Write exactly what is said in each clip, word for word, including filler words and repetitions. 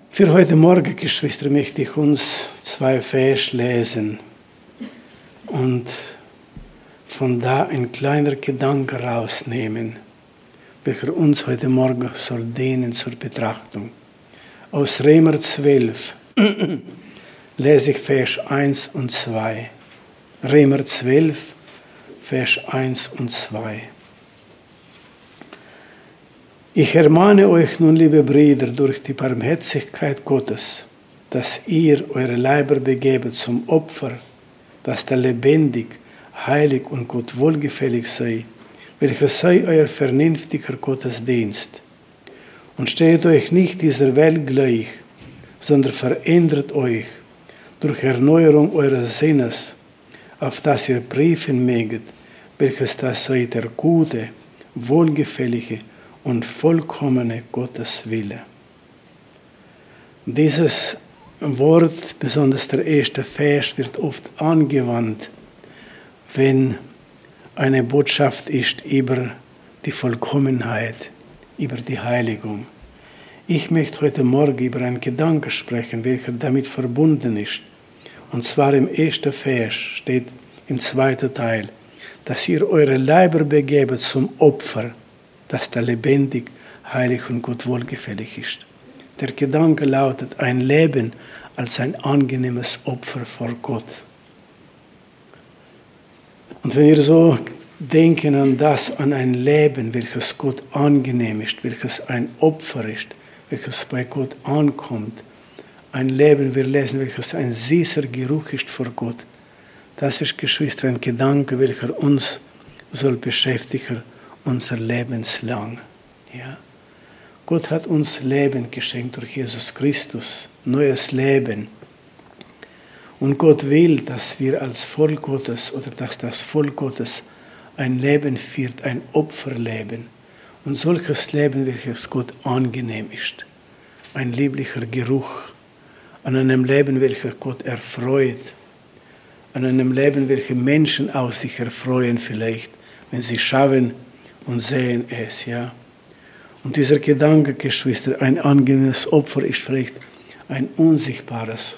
Für heute Morgen, Geschwister, möchte ich uns zwei Vers lesen und von da ein kleiner Gedanke rausnehmen, welcher uns heute Morgen soll dienen zur Betrachtung. Aus Römer zwölf lese ich Vers eins und zwei. Römer zwölf, Vers eins und zwei. Ich ermahne euch nun, liebe Brüder, durch die Barmherzigkeit Gottes, dass ihr eure Leiber begebet zum Opfer, das da lebendig, heilig und Gott wohlgefällig sei, welches sei euer vernünftiger Gottesdienst. Und steht euch nicht dieser Welt gleich, sondern verändert euch durch Erneuerung eures Sinnes, auf das ihr prüfen möget, welches das sei der gute, wohlgefällige und vollkommene Gotteswille. Dieses Wort, besonders der erste Vers, wird oft angewandt, wenn eine Botschaft ist über die Vollkommenheit, über die Heiligung. Ich möchte heute Morgen über einen Gedanken sprechen, welcher damit verbunden ist. Und zwar im ersten Vers steht im zweiten Teil, dass ihr eure Leiber begebet zum Opfer, das da lebendig, heilig und Gott wohlgefällig ist. Der Gedanke lautet, ein Leben als ein angenehmes Opfer vor Gott. Und wenn wir so denken an das, an ein Leben, welches Gott angenehm ist, welches ein Opfer ist, welches bei Gott ankommt, ein Leben, wir lesen, welches ein süßer Geruch ist vor Gott, das ist, Geschwister, ein Gedanke, welcher uns soll beschäftigen, unser Lebenslang. Ja. Gott hat uns Leben geschenkt durch Jesus Christus, neues Leben. Und Gott will, dass wir als Volk Gottes oder dass das Volk Gottes ein Leben führt, ein Opferleben. Und solches Leben, welches Gott angenehm ist. Ein lieblicher Geruch. An einem Leben, welches Gott erfreut. An einem Leben, welches Menschen aus sich erfreuen vielleicht, wenn sie schauen und sehen es, ja. Und dieser Gedanke, Geschwister, ein angenehmes Opfer ist vielleicht ein unsichtbares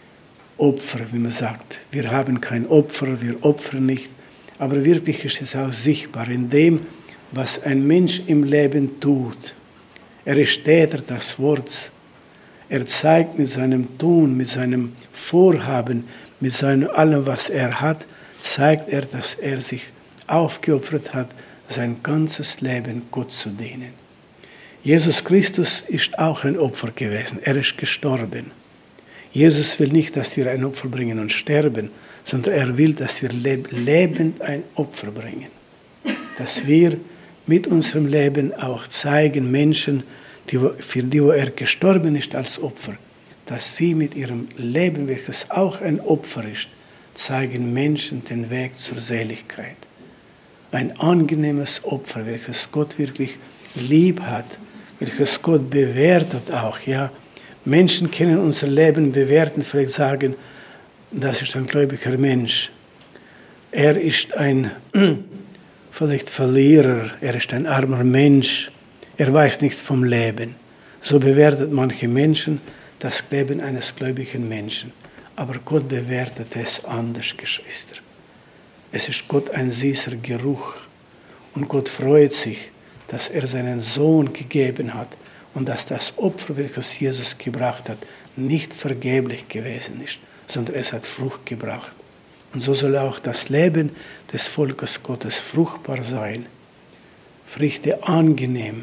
Opfer, wie man sagt. Wir haben kein Opfer, wir opfern nicht, aber wirklich ist es auch sichtbar in dem, was ein Mensch im Leben tut. Er ist Täter des Wortes. Er zeigt mit seinem Tun, mit seinem Vorhaben, mit seinem allem, was er hat, zeigt er, dass er sich aufgeopfert hat, sein ganzes Leben Gott zu dienen. Jesus Christus ist auch ein Opfer gewesen. Er ist gestorben. Jesus will nicht, dass wir ein Opfer bringen und sterben, sondern er will, dass wir lebend ein Opfer bringen. Dass wir mit unserem Leben auch zeigen, Menschen, die, für die er gestorben ist als Opfer, dass sie mit ihrem Leben, welches auch ein Opfer ist, zeigen Menschen den Weg zur Seligkeit. Ein angenehmes Opfer, welches Gott wirklich lieb hat, welches Gott bewertet auch. Ja. Menschen können unser Leben bewerten, vielleicht sagen, das ist ein gläubiger Mensch. Er ist ein vielleicht Verlierer, er ist ein armer Mensch, er weiß nichts vom Leben. So bewertet manche Menschen das Leben eines gläubigen Menschen. Aber Gott bewertet es anders, Geschwister. Es ist Gott ein süßer Geruch. Und Gott freut sich, dass er seinen Sohn gegeben hat und dass das Opfer, welches Jesus gebracht hat, nicht vergeblich gewesen ist, sondern es hat Frucht gebracht. Und so soll auch das Leben des Volkes Gottes fruchtbar sein. Früchte angenehm,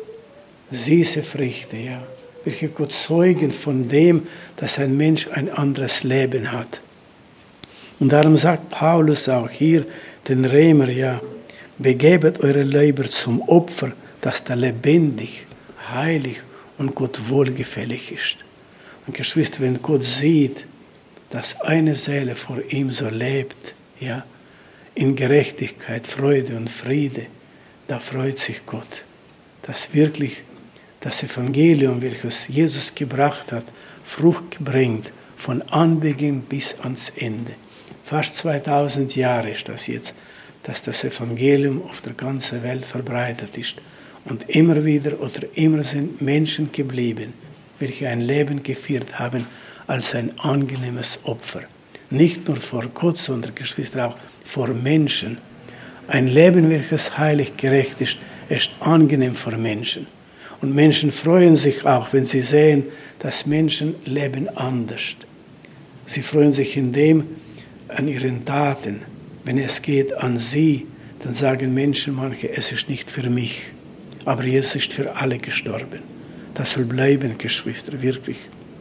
süße Früchte, ja, welche Gott zeugen von dem, dass ein Mensch ein anderes Leben hat. Und darum sagt Paulus auch hier den Römer, ja, begebet eure Leiber zum Opfer, das da lebendig, heilig und Gott wohlgefällig ist. Und Geschwister, wenn Gott sieht, dass eine Seele vor ihm so lebt, ja, in Gerechtigkeit, Freude und Friede, da freut sich Gott, dass wirklich das Evangelium, welches Jesus gebracht hat, Frucht bringt, von Anbeginn bis ans Ende. Fast zweitausend Jahre ist das jetzt, dass das Evangelium auf der ganzen Welt verbreitet ist. Und immer wieder oder immer sind Menschen geblieben, welche ein Leben geführt haben als ein angenehmes Opfer. Nicht nur vor Gott, sondern, Geschwister, auch vor Menschen. Ein Leben, welches heilig gerecht ist, ist angenehm vor Menschen. Und Menschen freuen sich auch, wenn sie sehen, dass Menschen leben anders. Sie freuen sich in dem, an ihren Taten. Wenn es geht an sie, dann sagen Menschen manche, es ist nicht für mich. Aber Jesus ist für alle gestorben. Das soll bleiben, Geschwister, wirklich.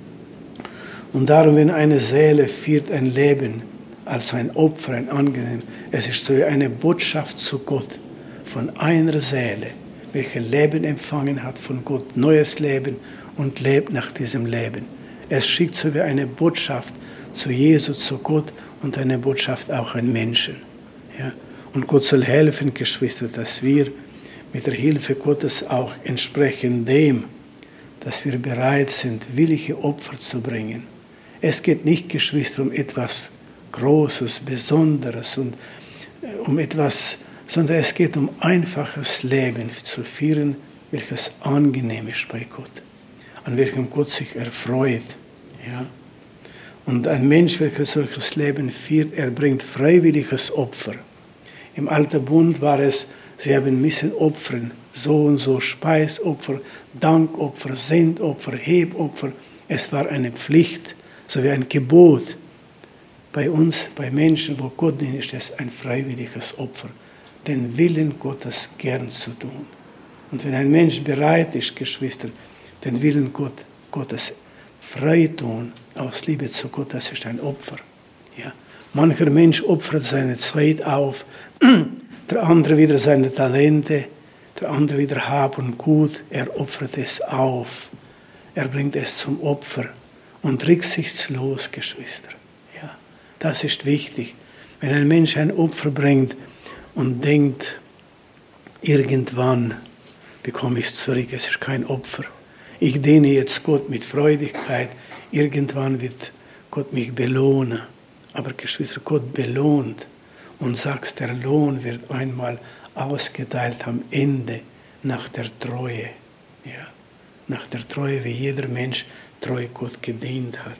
Und darum, wenn eine Seele führt ein Leben als ein Opfer, ein angenehm, es ist so wie eine Botschaft zu Gott von einer Seele, welche Leben empfangen hat von Gott, neues Leben und lebt nach diesem Leben. Es schickt so wie eine Botschaft zu Jesus, zu Gott und eine Botschaft auch an Menschen. Ja? Und Gott soll helfen, Geschwister, dass wir mit der Hilfe Gottes auch entsprechend dem, dass wir bereit sind, willige Opfer zu bringen. Es geht nicht, Geschwister, um etwas Großes, Besonderes und um etwas, sondern es geht um einfaches Leben zu führen, welches angenehm ist bei Gott, an welchem Gott sich erfreut. Ja? Und ein Mensch, welcher solches Leben führt, er bringt freiwilliges Opfer. Im Alten Bund war es, sie haben müssen opfern, so und so Speisopfer, Dankopfer, Sendopfer, Hebopfer. Es war eine Pflicht, so wie ein Gebot. Bei uns, bei Menschen, wo Gott dient, ist es ein freiwilliges Opfer, den Willen Gottes gern zu tun. Und wenn ein Mensch bereit ist, Geschwister, den Willen Gott, Gottes frei tun, aus Liebe zu Gott, das ist ein Opfer. Ja. Mancher Mensch opfert seine Zeit auf, der andere wieder seine Talente, der andere wieder Hab und Gut, er opfert es auf. Er bringt es zum Opfer und rücksichtslos, Geschwister. Ja, das ist wichtig. Wenn ein Mensch ein Opfer bringt und denkt, irgendwann bekomme ich es zurück, es ist kein Opfer. Ich diene jetzt Gott mit Freudigkeit, irgendwann wird Gott mich belohnen. Aber Geschwister, Gott belohnt und sagt, der Lohn wird einmal ausgeteilt am Ende nach der Treue. Ja, nach der Treue, wie jeder Mensch treu Gott gedient hat.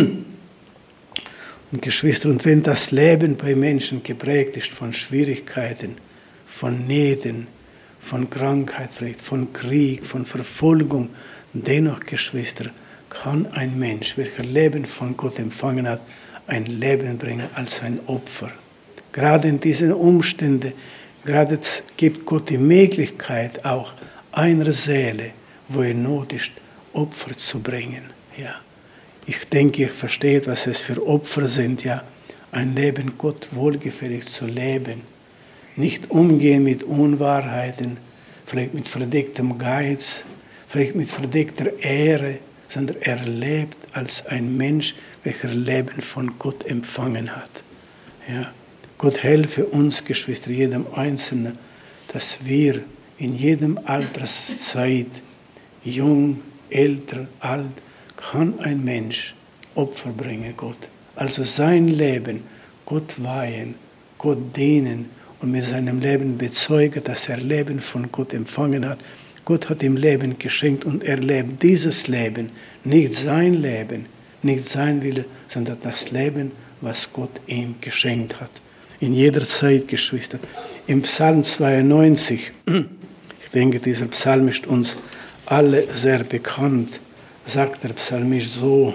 Und Geschwister, und wenn das Leben bei Menschen geprägt ist von Schwierigkeiten, von Nöten, von Krankheit, vielleicht von Krieg, von Verfolgung, dennoch, Geschwister, kann ein Mensch, welcher Leben von Gott empfangen hat, ein Leben bringen als ein Opfer. Gerade in diesen Umständen, gerade gibt Gott die Möglichkeit, auch einer Seele, wo er Not ist, Opfer zu bringen. Ja. Ich denke, ihr versteht, was es für Opfer sind, ja. Ein Leben Gott wohlgefällig zu leben. Nicht umgehen mit Unwahrheiten, vielleicht mit verdecktem Geiz, vielleicht mit verdeckter Ehre, sondern er lebt als ein Mensch, welcher Leben von Gott empfangen hat. Ja. Gott helfe uns, Geschwister, jedem Einzelnen, dass wir in jedem Alterszeit, jung, älter, alt, kann ein Mensch Opfer bringen, Gott. Also sein Leben, Gott weihen, Gott dienen und mit seinem Leben bezeugen, dass er Leben von Gott empfangen hat. Gott hat ihm Leben geschenkt und er lebt dieses Leben, nicht sein Leben, nicht sein Wille, sondern das Leben, was Gott ihm geschenkt hat. In jeder Zeit, Geschwister. Im Psalm zweiundneunzig, ich denke, dieser Psalm ist uns alle sehr bekannt, sagt der Psalmist so.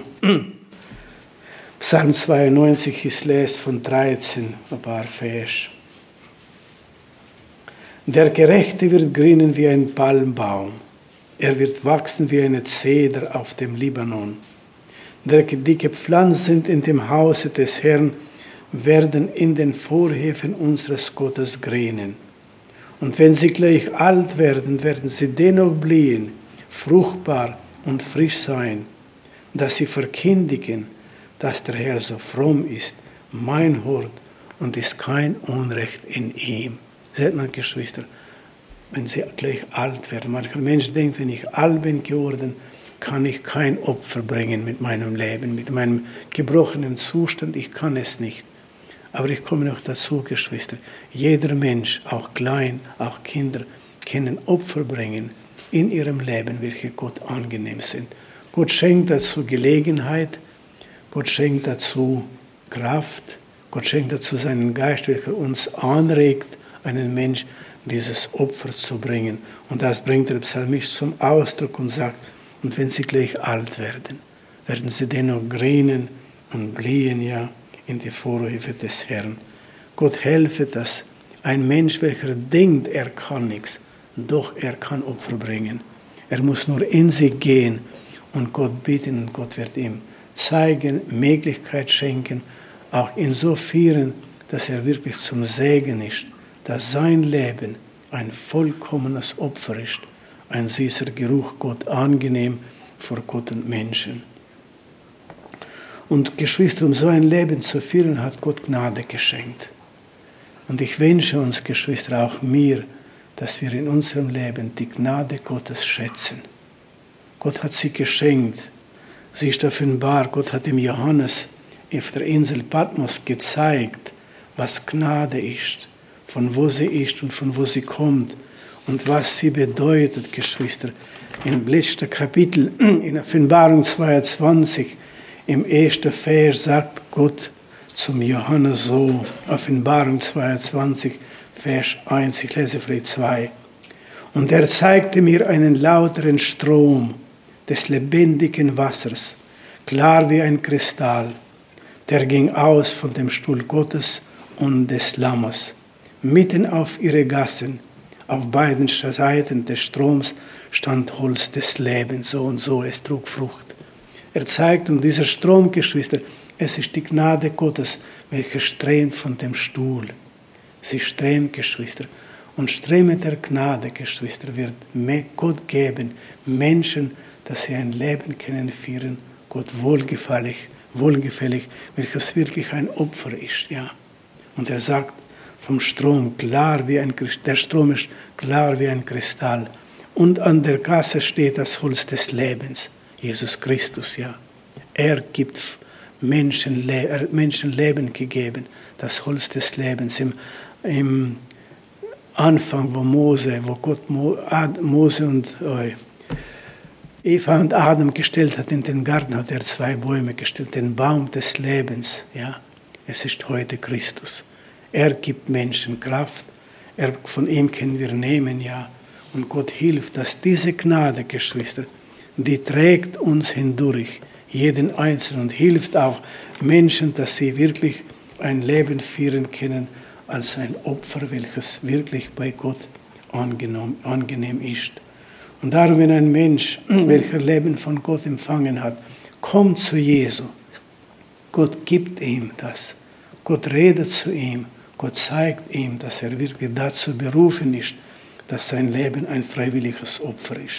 Psalm zweiundneunzig, ich lese von dreizehn ein paar Vers. Der Gerechte wird grünen wie ein Palmbaum. Er wird wachsen wie eine Zeder auf dem Libanon. Die gepflanzt sind in dem Hause des Herrn, werden in den Vorhöfen unseres Gottes grünen. Und wenn sie gleich alt werden, werden sie dennoch blühen, fruchtbar und frisch sein, dass sie verkündigen, dass der Herr so fromm ist, mein Hort, und ist kein Unrecht in ihm. Seht mal, Geschwister, wenn sie gleich alt werden. Mancher Mensch denkt, wenn ich alt bin geworden, kann ich kein Opfer bringen mit meinem Leben, mit meinem gebrochenen Zustand. Ich kann es nicht. Aber ich komme noch dazu, Geschwister. Jeder Mensch, auch klein, auch Kinder, können Opfer bringen in ihrem Leben, welche Gott angenehm sind. Gott schenkt dazu Gelegenheit, Gott schenkt dazu Kraft, Gott schenkt dazu seinen Geist, welcher uns anregt, einen Mensch dieses Opfer zu bringen. Und das bringt der Psalmist zum Ausdruck und sagt, und wenn sie gleich alt werden, werden sie dennoch grünen und blühen, ja, in die Vorhöfe des Herrn. Gott helfe, dass ein Mensch, welcher denkt, er kann nichts, doch er kann Opfer bringen. Er muss nur in sich gehen und Gott bitten und Gott wird ihm zeigen, Möglichkeit schenken, auch ihn so führen, dass er wirklich zum Segen ist, dass sein Leben ein vollkommenes Opfer ist, ein süßer Geruch, Gott angenehm vor Gott und Menschen. Und Geschwister, um so ein Leben zu führen, hat Gott Gnade geschenkt. Und ich wünsche uns, Geschwister, auch mir, dass wir in unserem Leben die Gnade Gottes schätzen. Gott hat sie geschenkt. Sie ist offenbar. Gott hat dem Johannes auf der Insel Patmos gezeigt, was Gnade ist, von wo sie ist und von wo sie kommt und was sie bedeutet, Geschwister. Im letzten Kapitel, in Offenbarung zweiundzwanzig, im ersten Vers sagt Gott zum Johannes so, Offenbarung zweiundzwanzig, Vers eins, ich lese vielleicht zwei. Und er zeigte mir einen lauteren Strom des lebendigen Wassers, klar wie ein Kristall, der ging aus von dem Stuhl Gottes und des Lammes. Mitten auf ihre Gassen, auf beiden Seiten des Stroms, stand Holz des Lebens, so und so, es trug Frucht. Er zeigt, und dieser Strom, Geschwister, es ist die Gnade Gottes, welche strömt von dem Stuhl. Sie strömt, Geschwister. Und Ströme der Gnade, Geschwister, wird Gott geben, Menschen, dass sie ein Leben können führen, Gott wohlgefällig, wohlgefällig, welches wirklich ein Opfer ist. Ja. Und er sagt vom Strom, klar wie ein der Strom ist klar wie ein Kristall. Und an der Gasse steht das Holz des Lebens. Jesus Christus, ja. Er gibt Menschen, er hat Menschen Leben gegeben, das Holz des Lebens. Im, im Anfang, wo Mose, wo Gott Mo, Ad, Mose und äh, Eva und Adam gestellt hat in den Garten, hat er zwei Bäume gestellt, den Baum des Lebens, ja. Es ist heute Christus. Er gibt Menschen Kraft, er, von ihm können wir nehmen, ja. Und Gott hilft, dass diese Gnade, Geschwister, die trägt uns hindurch, jeden Einzelnen, und hilft auch Menschen, dass sie wirklich ein Leben führen können als ein Opfer, welches wirklich bei Gott angenehm, angenehm ist. Und darum, wenn ein Mensch, welcher Leben von Gott empfangen hat, kommt zu Jesu, Gott gibt ihm das, Gott redet zu ihm, Gott zeigt ihm, dass er wirklich dazu berufen ist, dass sein Leben ein freiwilliges Opfer ist.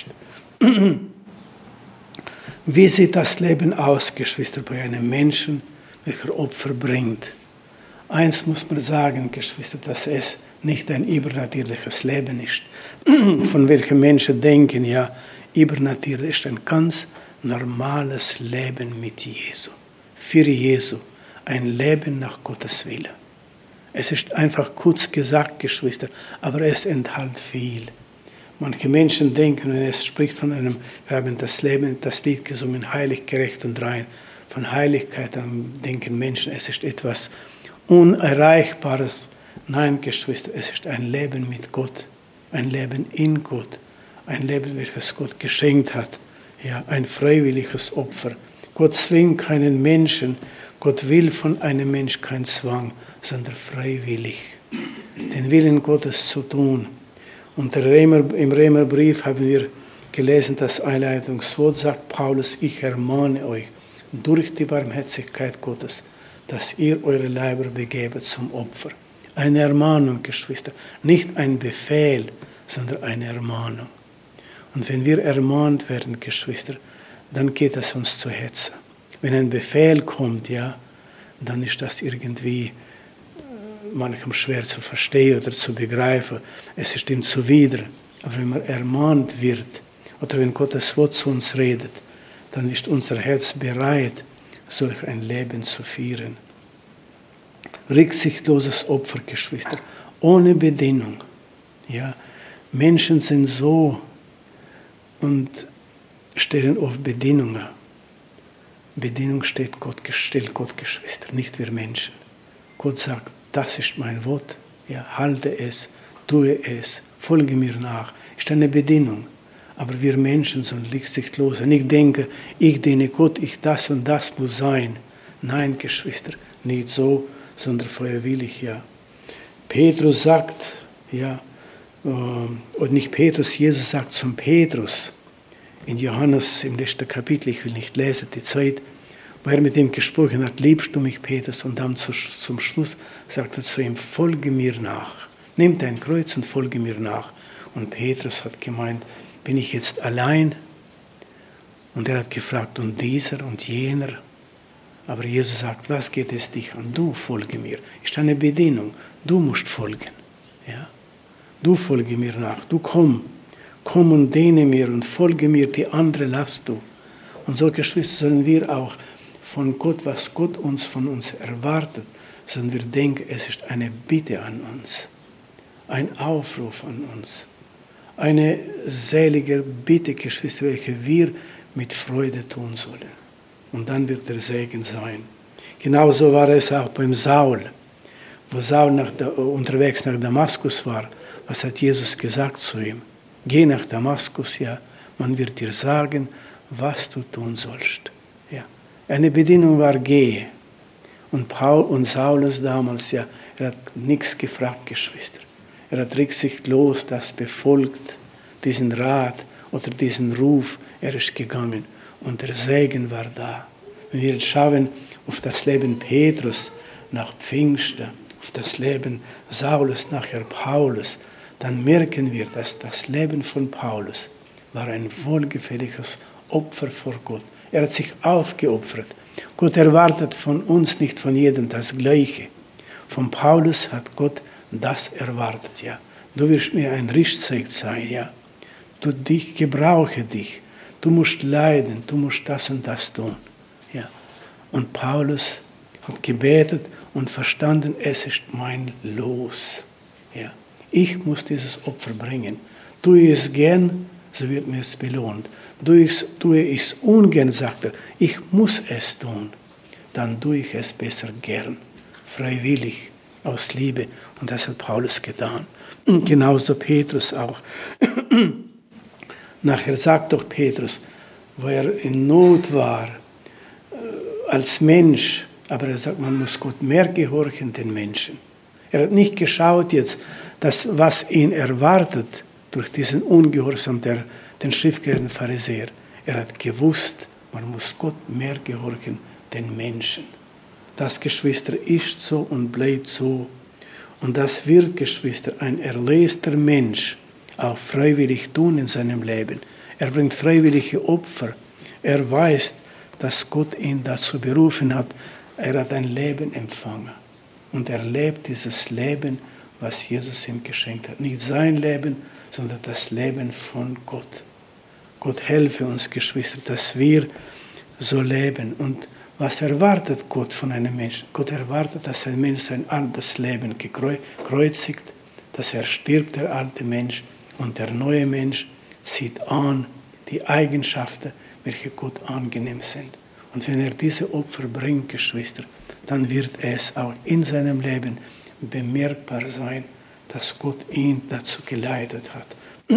Wie sieht das Leben aus, Geschwister, bei einem Menschen, welcher Opfer bringt? Eins muss man sagen, Geschwister, dass es nicht ein übernatürliches Leben ist, von welchem Menschen denken, ja, übernatürlich ist ein ganz normales Leben mit Jesu, für Jesu, ein Leben nach Gottes Wille. Es ist einfach kurz gesagt, Geschwister, aber es enthält viel. Manche Menschen denken, und es spricht von einem, wir haben das Leben, das Lied gesungen, heilig, gerecht und rein. Von Heiligkeit, dann denken Menschen, es ist etwas Unerreichbares. Nein, Geschwister, es ist ein Leben mit Gott, ein Leben in Gott, ein Leben, welches Gott geschenkt hat. Ja, ein freiwilliges Opfer. Gott zwingt keinen Menschen, Gott will von einem Menschen keinen Zwang, sondern freiwillig, den Willen Gottes zu tun. Und der Römer, im Römerbrief haben wir gelesen, das Einleitungswort sagt Paulus, ich ermahne euch durch die Barmherzigkeit Gottes, dass ihr eure Leiber begebet zum Opfer. Eine Ermahnung, Geschwister, nicht ein Befehl, sondern eine Ermahnung. Und wenn wir ermahnt werden, Geschwister, dann geht es uns zu Herzen. Wenn ein Befehl kommt, ja, dann ist das irgendwie manchem schwer zu verstehen oder zu begreifen. Es ist ihm zuwider. Aber wenn man ermahnt wird oder wenn Gottes Wort zu uns redet, dann ist unser Herz bereit, solch ein Leben zu führen. Rücksichtloses Opfer, Geschwister, ohne Bedingung. Ja, Menschen sind so und stellen auf Bedingungen. Bedingung steht Gott, stellt Gott, Geschwister, nicht wir Menschen. Gott sagt, das ist mein Wort, ja, halte es, tue es, folge mir nach. Ist eine Bedingung. Aber wir Menschen sind rücksichtslos. Und ich denke, ich diene Gott, ich das und das muss sein. Nein, Geschwister, nicht so, sondern freiwillig, ja. Petrus sagt, ja, und nicht Petrus, Jesus sagt zum Petrus, in Johannes im letzten Kapitel, ich will nicht lesen, die Zeit, wo er mit ihm gesprochen hat, liebst du mich, Petrus? Und dann zu, zum Schluss sagt er zu ihm, folge mir nach. Nimm dein Kreuz und folge mir nach. Und Petrus hat gemeint, bin ich jetzt allein? Und er hat gefragt, und dieser und jener? Aber Jesus sagt, was geht es dich an? Du folge mir. Ist eine Bedingung. Du musst folgen. Ja? Du folge mir nach. Du komm. Komm und diene mir und folge mir, die andere lass du. Und so, Geschwister, sollen wir auch von Gott, was Gott uns von uns erwartet, sondern wir denken, es ist eine Bitte an uns, ein Aufruf an uns, eine selige Bitte, Geschwister, welche wir mit Freude tun sollen. Und dann wird der Segen sein. Genauso war es auch beim Saul, wo Saul nach der, unterwegs nach Damaskus war. Was hat Jesus gesagt zu ihm? Geh nach Damaskus, ja, man wird dir sagen, was du tun sollst. Ja. Eine Bedingung war, gehe. Und Paul und Saulus damals, ja, er hat nichts gefragt, Geschwister. Er hat rücksichtslos das befolgt, diesen Rat oder diesen Ruf, er ist gegangen. Und der Segen war da. Wenn wir jetzt schauen auf das Leben Petrus nach Pfingsten, auf das Leben Saulus nachher Paulus, dann merken wir, dass das Leben von Paulus war ein wohlgefälliges Opfer vor Gott. Er hat sich aufgeopfert. Gott erwartet von uns nicht von jedem das Gleiche. Von Paulus hat Gott das erwartet, ja. Du wirst mir ein Richtzeug sein, ja. Du, dich gebrauche dich. Du musst leiden, du musst das und das tun, ja. Und Paulus hat gebetet und verstanden, es ist mein Los, ja. Ich muss dieses Opfer bringen. Tue ich es gern, so wird mir es belohnt. Tue ich es ungern, sagt er, ich muss es tun. Dann tue ich es besser gern, freiwillig, aus Liebe. Und das hat Paulus getan. Und genauso Petrus auch. Nachher sagt doch Petrus, wo er in Not war, als Mensch, aber er sagt, man muss Gott mehr gehorchen, den Menschen. Er hat nicht geschaut jetzt, dass was ihn erwartet durch diesen Ungehorsam der den schriftgelehrten Pharisäer. Er hat gewusst, man muss Gott mehr gehorchen, den Menschen. Das, Geschwister, ist so und bleibt so. Und das wird, Geschwister, ein erlöster Mensch auch freiwillig tun in seinem Leben. Er bringt freiwillige Opfer. Er weiß, dass Gott ihn dazu berufen hat. Er hat ein Leben empfangen. Und er lebt dieses Leben, was Jesus ihm geschenkt hat. Nicht sein Leben, sondern das Leben von Gott. Gott helfe uns, Geschwister, dass wir so leben. Und was erwartet Gott von einem Menschen? Gott erwartet, dass ein Mensch sein altes Leben gekreuzigt, dass er stirbt, der alte Mensch, und der neue Mensch zieht an die Eigenschaften, welche Gott angenehm sind. Und wenn er diese Opfer bringt, Geschwister, dann wird es auch in seinem Leben bemerkbar sein, dass Gott ihn dazu geleitet hat.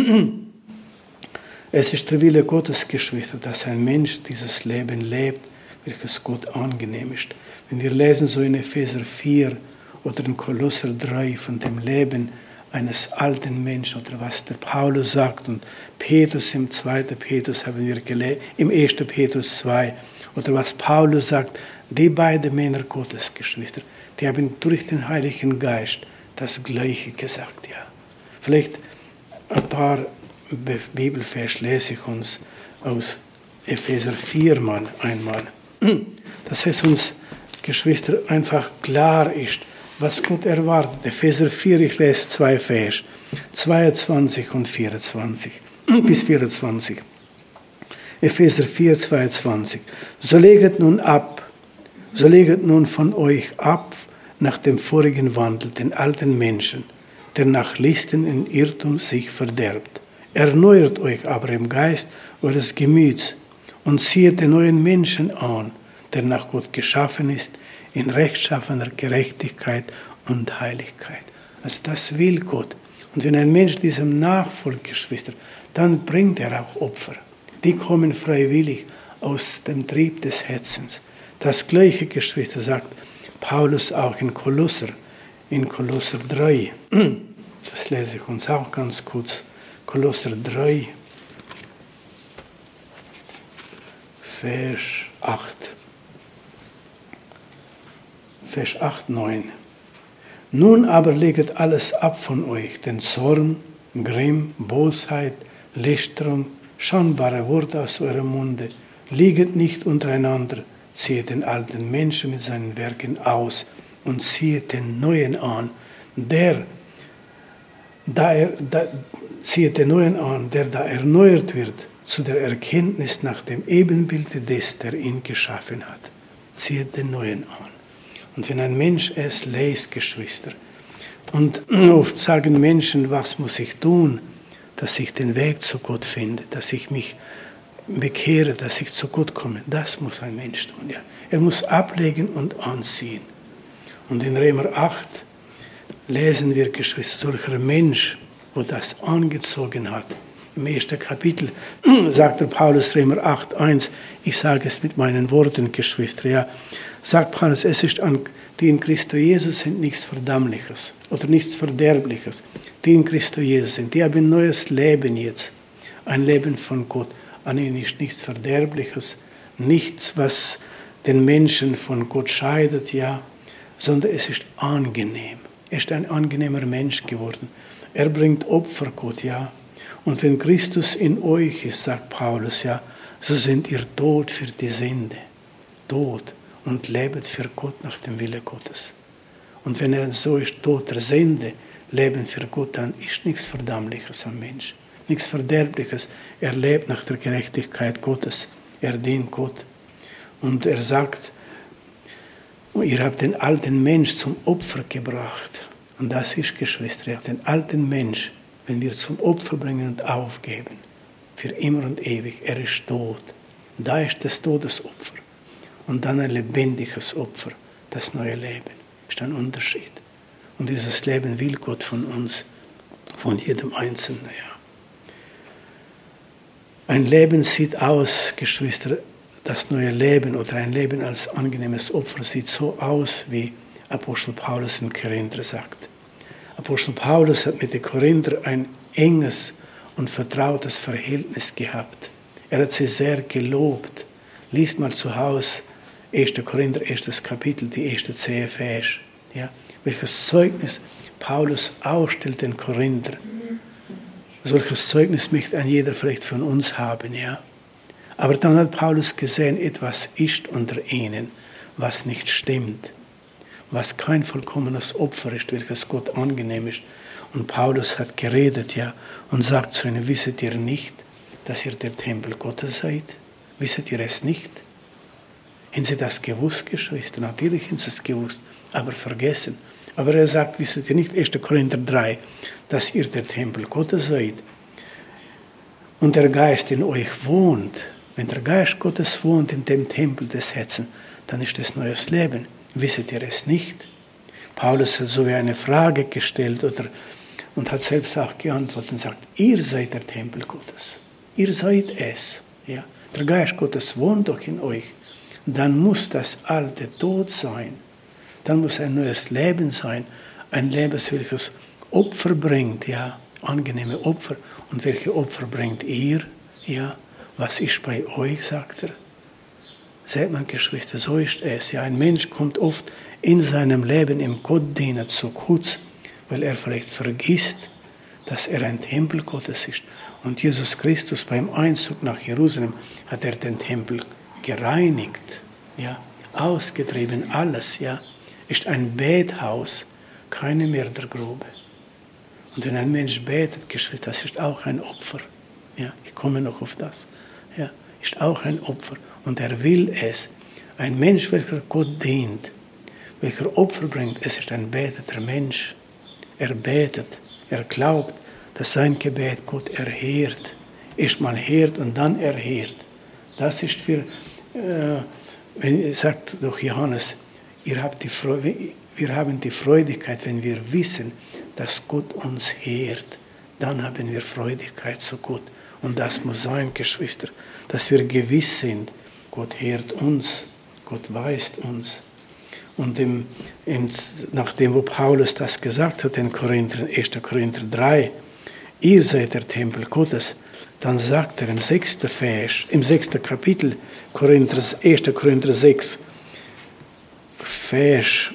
Es ist der Wille Gottes, Geschwister, dass ein Mensch dieses Leben lebt, welches Gott angenehm ist. Wenn wir lesen so in Epheser vier oder in Kolosser drei von dem Leben eines alten Menschen oder was der Paulus sagt, und Petrus im zweiten Petrus haben wir gelesen, im ersten Petrus zwei, oder was Paulus sagt, die beiden Männer Gottes, Geschwister, die haben durch den Heiligen Geist das Gleiche gesagt, ja. Vielleicht ein paar Bibelvers lese ich uns aus Epheser vier mal einmal. Das heißt uns, Geschwister, einfach klar ist, was Gott erwartet. Epheser vier, ich lese zwei Vers, zweiundzwanzig und vierundzwanzig, bis vierundzwanzig. Epheser vier, zweiundzwanzig. So leget nun ab, so leget nun von euch ab nach dem vorigen Wandel, den alten Menschen, der nach Listen in Irrtum sich verderbt. Erneuert euch aber im Geist eures Gemüts und zieht den neuen Menschen an, der nach Gott geschaffen ist, in rechtschaffener Gerechtigkeit und Heiligkeit. Also das will Gott. Und wenn ein Mensch diesem nachfolgt, Geschwister, dann bringt er auch Opfer. Die kommen freiwillig aus dem Trieb des Herzens. Das gleiche, Geschwister, sagt Paulus auch in Kolosser, in Kolosser drei. Das lese ich uns auch ganz kurz. Kolosser drei, Vers acht. Vers acht, neun. Nun aber leget alles ab von euch, den Zorn, Grimm, Bosheit, Lästerung, schandbare Worte aus eurem Munde. Lieget nicht untereinander, zieht den alten Menschen mit seinen Werken aus und zieht den neuen an, der, da er, da, zieht den neuen an, der da erneuert wird zu der Erkenntnis nach dem Ebenbilde des, der ihn geschaffen hat. Zieht den neuen an. Und wenn ein Mensch es liest, Geschwister, und oft sagen Menschen, was muss ich tun, dass ich den Weg zu Gott finde, dass ich mich bekehre, dass ich zu Gott komme, das muss ein Mensch tun. Ja. Er muss ablegen und anziehen. Und in Römer acht lesen wir, Geschwister, solcher Mensch, wo das angezogen hat. Im ersten Kapitel sagt der Paulus, Römer acht, eins, ich sage es mit meinen Worten, Geschwister, ja, sagt Paulus, es ist an, die in Christo Jesus sind, nichts Verdammliches oder nichts Verderbliches. Die in Christo Jesus sind, die haben ein neues Leben jetzt, ein Leben von Gott. An ihnen ist nichts Verderbliches, nichts, was den Menschen von Gott scheidet, ja, sondern es ist angenehm. Er ist ein angenehmer Mensch geworden. Er bringt Opfer Gott, ja. Und wenn Christus in euch ist, sagt Paulus, ja, so sind ihr tot für die Sünde. Tot. Und lebt für Gott nach dem Wille Gottes. Und wenn er so ist, tot der Sünde, leben für Gott, dann ist nichts Verdammliches am Mensch. Nichts Verderbliches. Er lebt nach der Gerechtigkeit Gottes. Er dient Gott. Und er sagt, ihr habt den alten Mensch zum Opfer gebracht. Und das ist, Geschwister, ihr habt den alten Mensch, wenn wir zum Opfer bringen und aufgeben, für immer und ewig, er ist tot. Da ist das Todesopfer. Und dann ein lebendiges Opfer, das neue Leben. Ist ein Unterschied. Und dieses Leben will Gott von uns, von jedem Einzelnen. Ja. Ein Leben sieht aus, Geschwister, das neue Leben oder ein Leben als angenehmes Opfer sieht so aus, wie Apostel Paulus in Korinther sagt. Apostel Paulus hat mit den Korinther ein enges und vertrautes Verhältnis gehabt. Er hat sie sehr gelobt. Liest mal zu Hause erster Korinther, erstes Kapitel, die erste zehn Vers. Ja, welches Zeugnis Paulus ausstellt den Korinther. Solches Zeugnis möchte ein jeder vielleicht von uns haben. Ja. Aber dann hat Paulus gesehen, etwas ist unter ihnen, was nicht stimmt. Was kein vollkommenes Opfer ist, welches Gott angenehm ist. Und Paulus hat geredet, ja, und sagt zu ihnen, wisset ihr nicht, dass ihr der Tempel Gottes seid? Wisset ihr es nicht? Haben Sie das gewusst, Geschwister? Natürlich haben Sie es gewusst, aber vergessen. Aber er sagt, wisset ihr nicht, erster Korinther drei, dass ihr der Tempel Gottes seid und der Geist in euch wohnt. Wenn der Geist Gottes wohnt in dem Tempel des Herzens, dann ist es neues Leben. Wisset ihr es nicht? Paulus hat so wie eine Frage gestellt oder, und hat selbst auch geantwortet und sagt, ihr seid der Tempel Gottes. Ihr seid es. Ja? Der Geist Gottes wohnt doch in euch. Dann muss das Alte tot sein. Dann muss ein neues Leben sein. Ein Leben, welches Opfer bringt, ja, angenehme Opfer. Und welche Opfer bringt ihr? Ja, was ist bei euch, sagt er. Seht man, Geschwister, so ist es. Ja, ein Mensch kommt oft in seinem Leben im Gottdienst zu kurz, weil er vielleicht vergisst, dass er ein Tempel Gottes ist. Und Jesus Christus beim Einzug nach Jerusalem hat er den Tempel gereinigt, ja, ausgetrieben, alles, ja, ist ein Bethaus, keine Mördergrube. Und wenn ein Mensch betet, Geschwister, das ist auch ein Opfer. Ja, ich komme noch auf das. Ja, ist auch ein Opfer. Und er will es. Ein Mensch, welcher Gott dient, welcher Opfer bringt, es ist ein beteter Mensch. Er betet, er glaubt, dass sein Gebet Gott erhört. Erstmal hört und dann erhört. Das ist für, äh, wenn sagt doch Johannes, ihr habt die Freude, wir haben die Freudigkeit, wenn wir wissen, dass Gott uns hört. Dann haben wir Freudigkeit zu Gott. Und das muss sein, Geschwister, dass wir gewiss sind, Gott hört uns, Gott weist uns. Und im, im, nachdem wo Paulus das gesagt hat in Korinther, erster Korinther drei, ihr seid der Tempel Gottes, dann sagt er im sechsten Vers, im sechsten Kapitel, Korinther, erster Korinther sechs, Vers,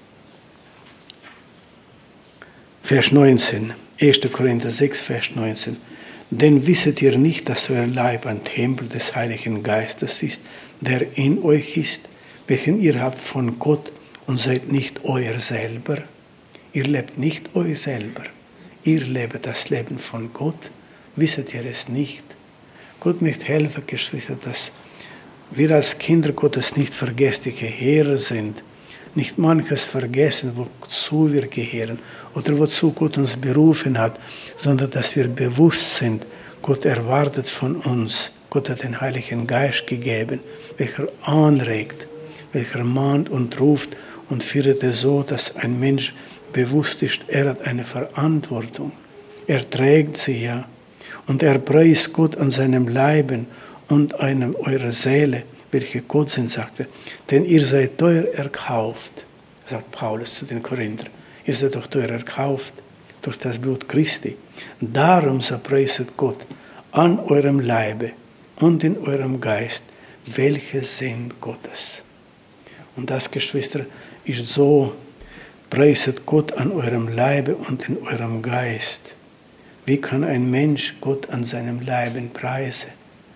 Vers neunzehn, erster Korinther sechs, Vers neunzehn. Denn wisset ihr nicht, dass euer Leib ein Tempel des Heiligen Geistes ist, der in euch ist, welchen ihr habt von Gott und seid nicht euer selber? Ihr lebt nicht euch selber. Ihr lebt das Leben von Gott. Wisset ihr es nicht? Gott möchte helfen, Geschwister, dass wir als Kinder Gottes nicht vergessliche Heere sind, nicht manches vergessen, wozu wir gehören oder wozu Gott uns berufen hat, sondern dass wir bewusst sind, Gott erwartet von uns. Gott hat den Heiligen Geist gegeben, welcher anregt, welcher mahnt und ruft und führt es so, dass ein Mensch bewusst ist, er hat eine Verantwortung. Er trägt sie ja. Und er preist Gott an seinem Leiben und an eurer Seele, welche Gott sind, sagt er. Denn ihr seid teuer erkauft, sagt Paulus zu den Korinthern. Ihr seid doch teuer erkauft durch das Blut Christi. Darum so preiset Gott an eurem Leibe und in eurem Geist, welche sind Gottes. Und das, Geschwister, ist so, preiset Gott an eurem Leibe und in eurem Geist. Wie kann ein Mensch Gott an seinem Leibe preisen?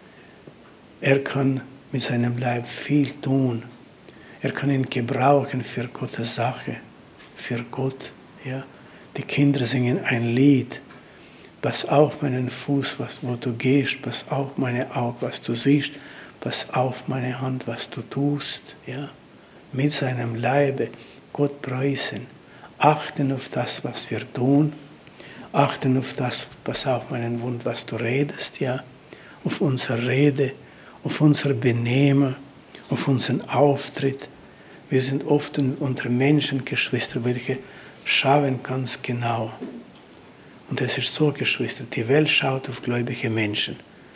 Er kann mit seinem Leib viel tun. Er kann ihn gebrauchen für Gottes Sache, für Gott. Ja. Die Kinder singen ein Lied. Pass auf meinen Fuß, was, wo du gehst. Pass auf meine Augen, was du siehst. Pass auf meine Hand, was du tust. Ja. Mit seinem Leibe Gott preisen. Achten auf das, was wir tun. Achten auf das, pass auf meinen Mund, was du redest, ja, auf unsere Rede, auf unser Benehmen, auf unseren Auftritt. Wir sind oft unter Menschen, Geschwister, welche schauen ganz genau. Und es ist so, Geschwister, die Welt schaut auf gläubige Menschen.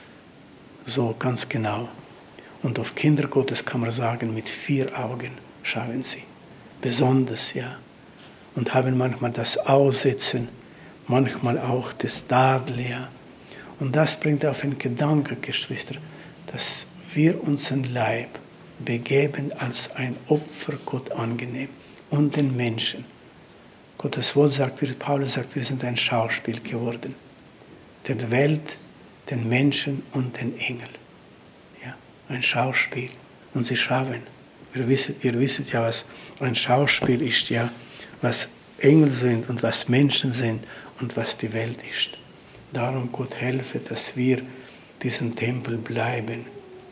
So ganz genau. Und auf Kinder Gottes kann man sagen, mit vier Augen schauen sie. Besonders, ja. Und haben manchmal das Aussitzen, manchmal auch das Tadel, ja. Und das bringt auf den Gedanken, Geschwister, dass wir unseren Leib begeben als ein Opfer Gott angenehm und den Menschen. Gottes Wort sagt, wie Paulus sagt, wir sind ein Schauspiel geworden. Der Welt, den Menschen und den Engel. Ja, ein Schauspiel. Und sie schauen. Ihr wisst, ihr wisst ja, was ein Schauspiel ist, ja, was Engel sind und was Menschen sind und was die Welt ist. Darum Gott helfe, dass wir diesen Tempel bleiben.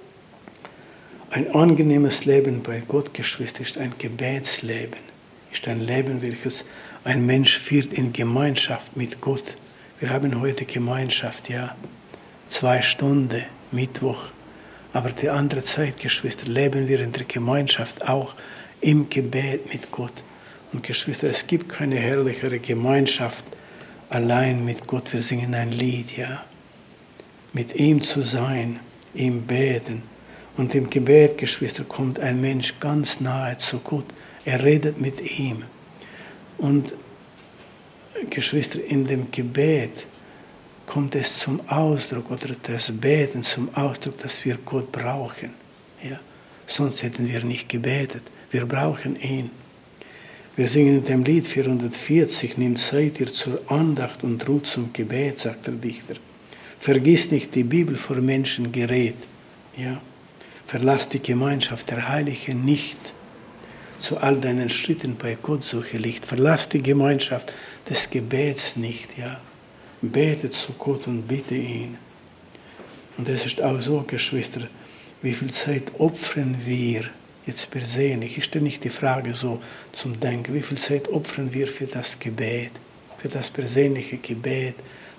Ein angenehmes Leben bei Gott, Geschwister, ist ein Gebetsleben. Ist ein Leben, welches ein Mensch führt in Gemeinschaft mit Gott. Wir haben heute Gemeinschaft, ja, zwei Stunden, Mittwoch. Aber die andere Zeit, Geschwister, leben wir in der Gemeinschaft auch im Gebet mit Gott. Und Geschwister, es gibt keine herrlichere Gemeinschaft allein mit Gott. Wir singen ein Lied, ja. Mit ihm zu sein, ihm beten. Und im Gebet, Geschwister, kommt ein Mensch ganz nahe zu Gott. Er redet mit ihm. Und Geschwister, in dem Gebet kommt es zum Ausdruck, oder das Beten zum Ausdruck, dass wir Gott brauchen. Ja? Sonst hätten wir nicht gebetet. Wir brauchen ihn. Wir singen in dem Lied vierhundertvierzig, nimmt Zeit ihr zur Andacht und ruht zum Gebet, sagt der Dichter. Vergiss nicht die Bibel vor Menschen gerät. Ja? Verlass die Gemeinschaft der Heiligen nicht. Zu all deinen Schritten bei Gott suche Licht. Verlass die Gemeinschaft des Gebets nicht. Ja? Bete zu Gott und bitte ihn. Und es ist auch so, Geschwister, wie viel Zeit opfern wir jetzt persönlich? Ich stelle nicht die Frage so zum Denken, wie viel Zeit opfern wir für das Gebet, für das persönliche Gebet,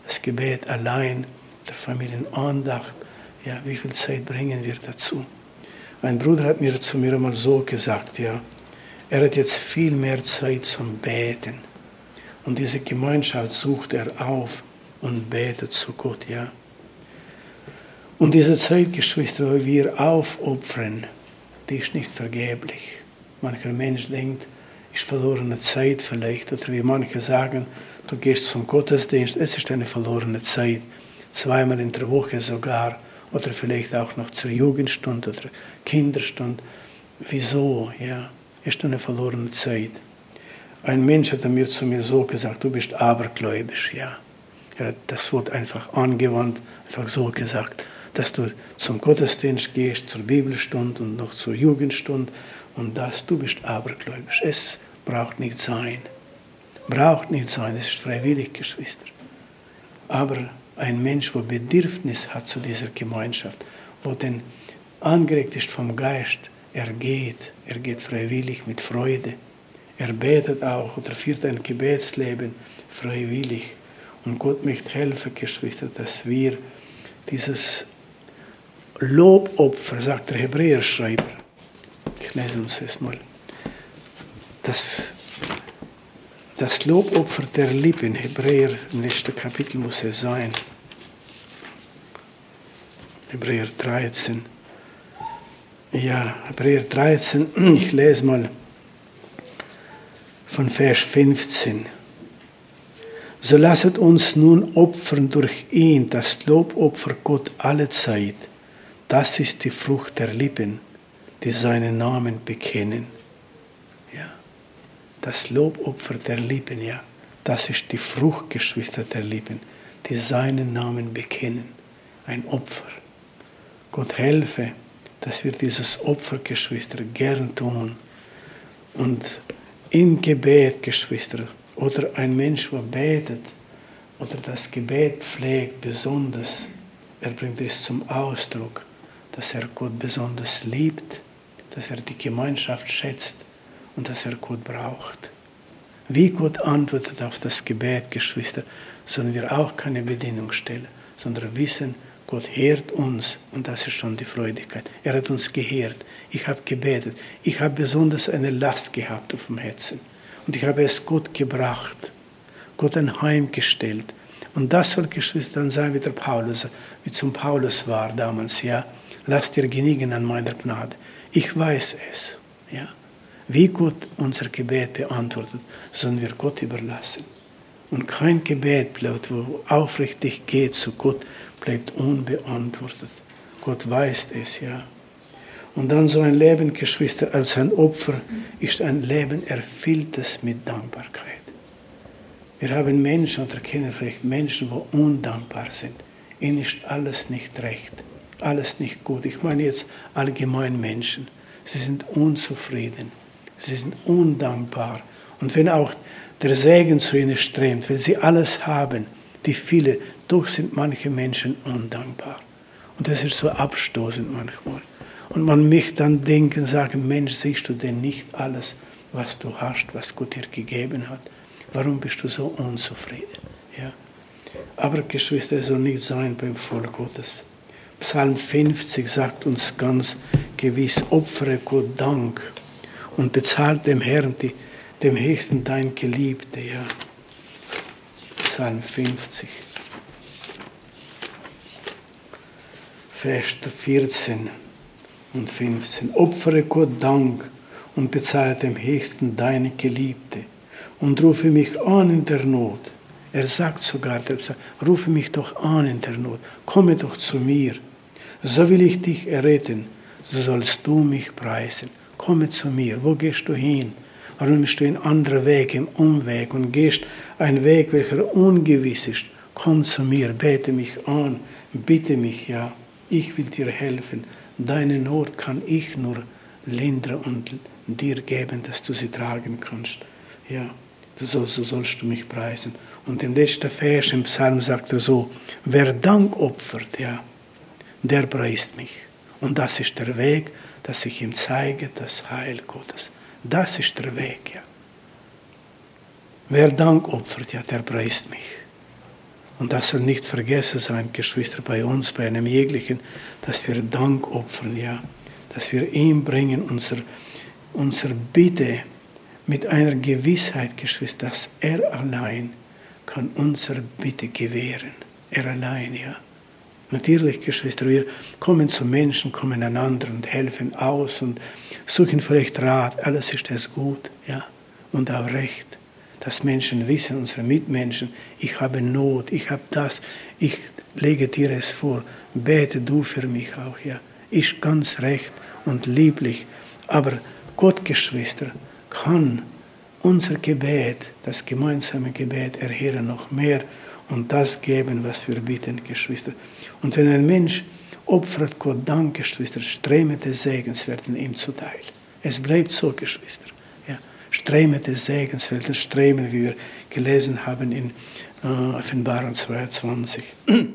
das Gebet allein, der Familienandacht, ja, wie viel Zeit bringen wir dazu? Ein Bruder hat mir zu mir einmal so gesagt, ja, er hat jetzt viel mehr Zeit zum Beten. Und diese Gemeinschaft sucht er auf und betet zu Gott, ja. Und diese Zeit, Geschwister, wo wir aufopfern, die ist nicht vergeblich. Mancher Mensch denkt, ist verlorene Zeit vielleicht. Oder wie manche sagen, du gehst zum Gottesdienst, es ist eine verlorene Zeit. Zweimal in der Woche sogar. Oder vielleicht auch noch zur Jugendstunde oder Kinderstunde. Wieso? Ja, ist eine verlorene Zeit. Ein Mensch hat mir zu mir so gesagt, du bist abergläubisch. Ja. Er hat das Wort einfach angewandt, einfach so gesagt, dass du zum Gottesdienst gehst, zur Bibelstunde und noch zur Jugendstunde und das, du bist abergläubisch. Es braucht nicht sein. Braucht nicht sein, es ist freiwillig, Geschwister. Aber ein Mensch, der Bedürfnis hat zu dieser Gemeinschaft, wo denn angeregt ist vom Geist, er geht, er geht freiwillig mit Freude. Er betet auch oder führt ein Gebetsleben freiwillig. Und Gott möchte helfen, Geschwister, dass wir dieses Lobopfer, sagt der Hebräerschreiber, ich lese uns das mal, das, das Lobopfer der Lippen, Hebräer, im letzten Kapitel muss es sein, Hebräer dreizehn, ja, Hebräer dreizehn, ich lese mal von Vers fünfzehn. So lasset uns nun opfern durch ihn das Lobopfer Gott alle Zeit. Das ist die Frucht der Lippen, die seinen Namen bekennen. Ja, das Lobopfer der Lippen, ja, das ist die Frucht, Geschwister, der Lippen, die seinen Namen bekennen. Ein Opfer. Gott helfe, dass wir dieses Opfer, Geschwister, gern tun. Und im Gebet, Geschwister, oder ein Mensch, der betet oder das Gebet pflegt besonders, er bringt es zum Ausdruck, dass er Gott besonders liebt, dass er die Gemeinschaft schätzt und dass er Gott braucht. Wie Gott antwortet auf das Gebet, Geschwister, sollen wir auch keine Bedingung stellen, sondern wissen, Gott hört uns und das ist schon die Freudigkeit. Er hat uns gehört. Ich habe gebetet. Ich habe besonders eine Last gehabt auf dem Herzen. Und ich habe es Gott gebracht, Gott ein Heim gestellt. Und das soll, Geschwister, dann sein wie der Paulus, wie zum Paulus war damals, ja. Lass dir genügen an meiner Gnade. Ich weiß es, ja. Wie Gott unser Gebet beantwortet, sollen wir Gott überlassen. Und kein Gebet bleibt, wo aufrichtig geht zu Gott, bleibt unbeantwortet. Gott weiß es, ja. Und dann so ein Leben, Geschwister, als ein Opfer, ist ein Leben erfülltes mit Dankbarkeit. Wir haben Menschen oder kennen vielleicht Menschen, die undankbar sind. Ihnen ist alles nicht recht, alles nicht gut. Ich meine jetzt allgemein Menschen. Sie sind unzufrieden, sie sind undankbar. Und wenn auch der Segen zu ihnen strömt, weil sie alles haben, die viele, doch sind manche Menschen undankbar. Und das ist so abstoßend manchmal. Und man möchte dann denken, sagen, Mensch, siehst du denn nicht alles, was du hast, was Gott dir gegeben hat? Warum bist du so unzufrieden? Ja. Aber Geschwister, es soll nicht sein beim Volk Gottes. Psalm fünfzig sagt uns ganz gewiss, opfere Gott Dank und bezahlt dem Herrn, die, dem Höchsten dein Geliebte. Ja. Psalm fünfzig, Vers vierzehn und fünfzehn. Opfere Gott Dank und bezahle dem Höchsten deine Geliebte und rufe mich an in der Not. Er sagt sogar, der sagt, rufe mich doch an in der Not, komme doch zu mir. So will ich dich erretten, so sollst du mich preisen. Komme zu mir, wo gehst du hin? Warum bist du in anderen Weg, im Umweg und gehst einen Weg, welcher ungewiss ist? Komm zu mir, bete mich an, bitte mich, ja, ich will dir helfen. Deine Not kann ich nur lindern und dir geben, dass du sie tragen kannst. Ja, so, so sollst du mich preisen. Und im letzten Vers im Psalm sagt er so, wer Dank opfert, ja, der preist mich. Und das ist der Weg, dass ich ihm zeige, das Heil Gottes. Das ist der Weg, ja. Wer Dank opfert, ja, der preist mich. Und das soll nicht vergessen sein, Geschwister, bei uns, bei einem jeglichen, dass wir Dank opfern, ja. Dass wir ihm bringen, unser, unser Bitte mit einer Gewissheit, Geschwister, dass er allein kann unsere Bitte gewähren. Er allein, ja. Natürlich, Geschwister, wir kommen zu Menschen, kommen einander und helfen aus und suchen vielleicht Rat. Alles ist es gut, ja. Und auch recht. Dass Menschen wissen, unsere Mitmenschen, ich habe Not, ich habe das, ich lege dir es vor, bete du für mich auch, ja. Ist ganz recht und lieblich, aber Gott, Geschwister, kann unser Gebet, das gemeinsame Gebet erhören noch mehr und das geben, was wir bitten, Geschwister. Und wenn ein Mensch opfert Gott Dank, Geschwister, Ströme des Segens werden ihm zuteil. Es bleibt so, Geschwister. Ströme des Segens werden strömen, wie wir gelesen haben in äh, Offenbarung zweiundzwanzig.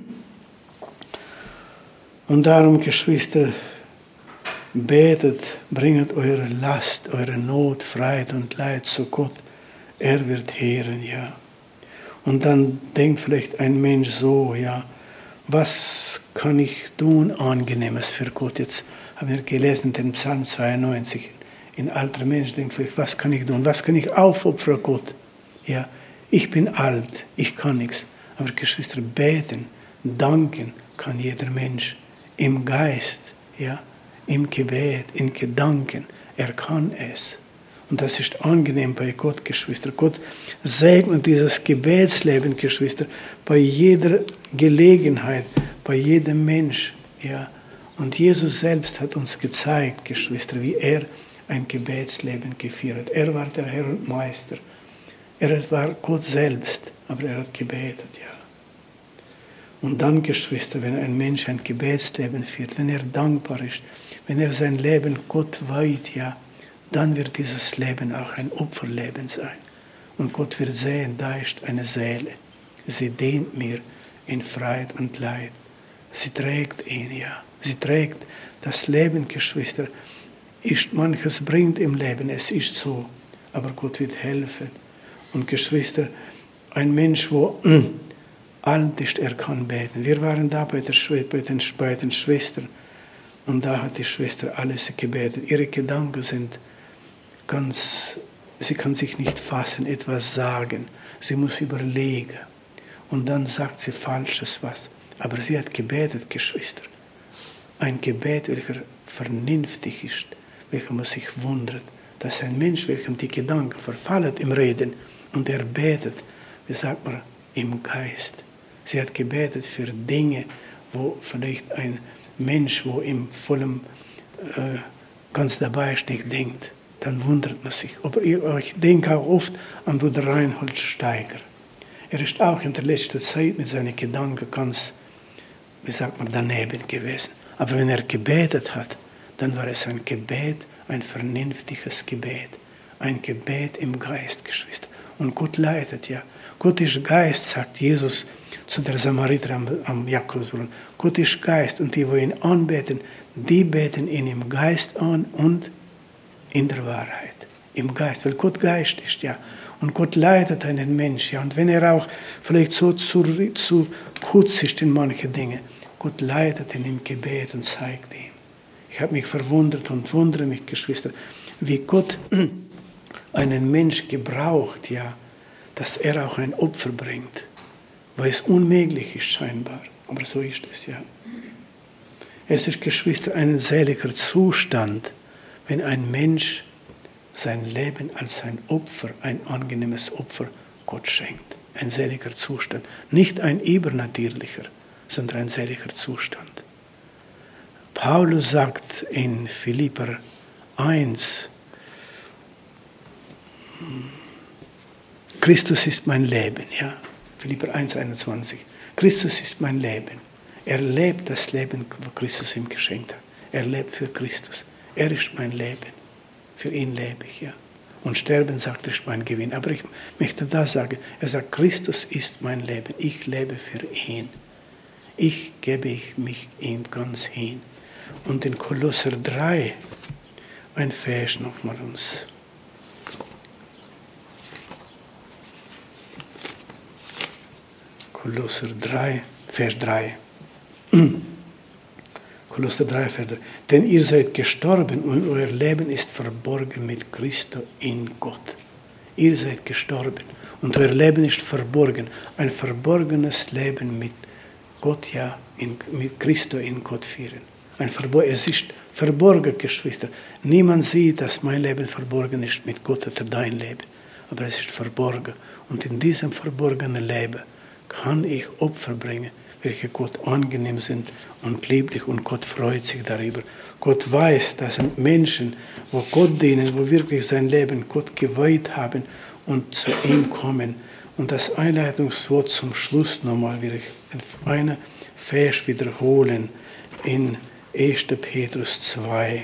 Und darum, Geschwister, betet, bringt eure Last, eure Not, Freiheit und Leid zu Gott. Er wird hören, ja. Und dann denkt vielleicht ein Mensch so, ja, was kann ich tun Angenehmes für Gott? Jetzt haben wir gelesen den Psalm zweiundneunzig. Ein alter Mensch denkt vielleicht, was kann ich tun? Was kann ich aufopfern, Gott? Ja, ich bin alt, ich kann nichts. Aber Geschwister, beten, danken kann jeder Mensch. Im Geist, ja, im Gebet, in Gedanken. Er kann es. Und das ist angenehm bei Gott, Geschwister. Gott segnet dieses Gebetsleben, Geschwister, bei jeder Gelegenheit, bei jedem Mensch. Ja. Und Jesus selbst hat uns gezeigt, Geschwister, wie er ein Gebetsleben geführt hat. Er war der Herr und Meister. Er war Gott selbst, aber er hat gebetet, ja. Und dann, Geschwister, wenn ein Mensch ein Gebetsleben führt, wenn er dankbar ist, wenn er sein Leben Gott weiht, ja, dann wird dieses Leben auch ein Opferleben sein. Und Gott wird sehen, da ist eine Seele. Sie dient mir in Freiheit und Leid. Sie trägt ihn, ja. Sie trägt das Leben, Geschwister. Ist, manches bringt im Leben, es ist so. Aber Gott wird helfen. Und Geschwister, ein Mensch, wo alt ist, er kann beten. Wir waren da bei, der, bei, den, bei den Schwestern. Und da hat die Schwester alles gebetet. Ihre Gedanken sind ganz, sie kann sich nicht fassen, etwas sagen. Sie muss überlegen. Und dann sagt sie Falsches was. Aber sie hat gebetet, Geschwister. Ein Gebet, welcher vernünftig ist, welcher man sich wundert, dass ein Mensch, welchem die Gedanken verfallen im Reden, und er betet, wie sagt man, im Geist. Sie hat gebetet für Dinge, wo vielleicht ein Mensch, wo im vollen äh, ganz dabei ist, nicht denkt. Dann wundert man sich. Aber ich denke auch oft an Bruder Reinhold Steiger. Er ist auch in der letzten Zeit mit seinen Gedanken ganz, wie sagt man, daneben gewesen. Aber wenn er gebetet hat, dann war es ein Gebet, ein vernünftiges Gebet. Ein Gebet im Geist, Geschwister. Und Gott leitet, ja. Gott ist Geist, sagt Jesus zu der Samariter am, am Jakobsbrunnen. Gott ist Geist und die, die ihn anbeten, die beten ihn im Geist an und in der Wahrheit. Im Geist, weil Gott Geist ist, ja. Und Gott leitet einen Menschen, ja. Und wenn er auch vielleicht so zu, zu kurz ist in manchen Dingen, Gott leitet ihn im Gebet und zeigt ihm. Ich habe mich verwundert und wundere mich, Geschwister, wie Gott einen Mensch gebraucht, ja, dass er auch ein Opfer bringt, weil es unmöglich ist scheinbar. Aber so ist es, ja. Es ist, Geschwister, ein seliger Zustand, wenn ein Mensch sein Leben als ein Opfer, ein angenehmes Opfer Gott schenkt. Ein seliger Zustand. Nicht ein übernatürlicher, sondern ein seliger Zustand. Paulus sagt in Philipper eins, Christus ist mein Leben, ja. Philipper eins, einundzwanzig. Christus ist mein Leben. Er lebt das Leben, was Christus ihm geschenkt hat. Er lebt für Christus. Er ist mein Leben. Für ihn lebe ich, ja. Und sterben, sagt er, ist mein Gewinn. Aber ich möchte das sagen. Er sagt, Christus ist mein Leben. Ich lebe für ihn. Ich gebe mich ihm ganz hin. Und in Kolosser drei, ein Vers nochmal uns. Kolosser drei, Vers drei. Kolosser drei, Vers drei. Denn ihr seid gestorben und euer Leben ist verborgen mit Christus in Gott. Ihr seid gestorben und euer Leben ist verborgen. Ein verborgenes Leben mit Gott, ja, in, mit Christus in Gott führen. Ein Verbor- es ist verborgen, Geschwister. Niemand sieht, dass mein Leben verborgen ist mit Gott oder dein Leben. Aber es ist verborgen. Und in diesem verborgenen Leben kann ich Opfer bringen, welche Gott angenehm sind und lieblich, und Gott freut sich darüber. Gott weiß, dass Menschen, wo Gott dienen, wo wirklich sein Leben Gott geweiht haben und zu ihm kommen. Und das Einleitungswort zum Schluss nochmal will ich einen Vers wiederholen in erster Petrus zwei.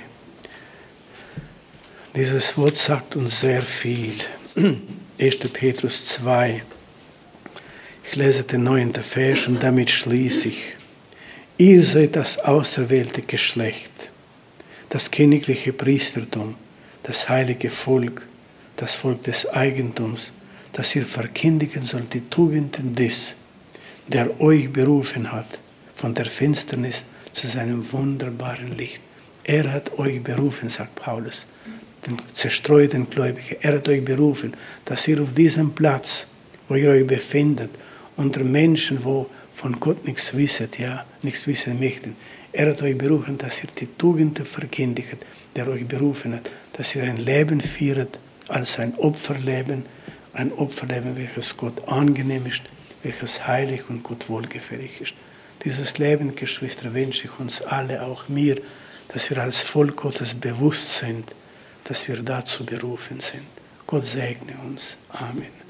Dieses Wort sagt uns sehr viel. erster Petrus zwei. Ich lese den neunten Vers und damit schließe ich. Ihr seid das auserwählte Geschlecht, das königliche Priestertum, das heilige Volk, das Volk des Eigentums, das ihr verkündigen sollt die Tugenden des, der euch berufen hat, von der Finsternis zu seinem wunderbaren Licht. Er hat euch berufen, sagt Paulus, den zerstreuten Gläubigen. Er hat euch berufen, dass ihr auf diesem Platz, wo ihr euch befindet, unter Menschen, wo von Gott nichts wisset, ja, nichts wissen möchten. Er hat euch berufen, dass ihr die Tugenden verkündigt, der euch berufen hat, dass ihr ein Leben führt als ein Opferleben, ein Opferleben, welches Gott angenehm ist, welches heilig und Gott wohlgefällig ist. Dieses Leben, Geschwister, wünsche ich uns alle, auch mir, dass wir als Volk Gottes bewusst sind, dass wir dazu berufen sind. Gott segne uns. Amen.